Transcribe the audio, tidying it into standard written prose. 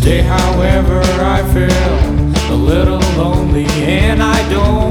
However, I feel a little lonely, and I don't